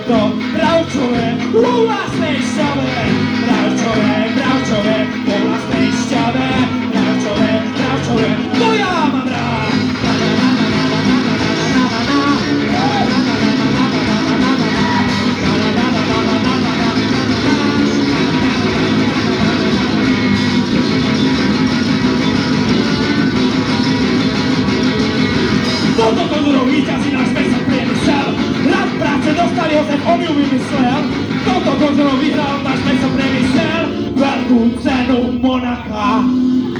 to bravčové, u vlastnej šťave. Bravčové, u vlastnej šťave. Bravčové, to ja mám rád. Toto konzurou víťazí náš mesov priemysel. Rad práce dostali ho, ten on ju vymyslel. Toto konzurou vyhral náš mesov priemysel. Veľkú cenu Monaka.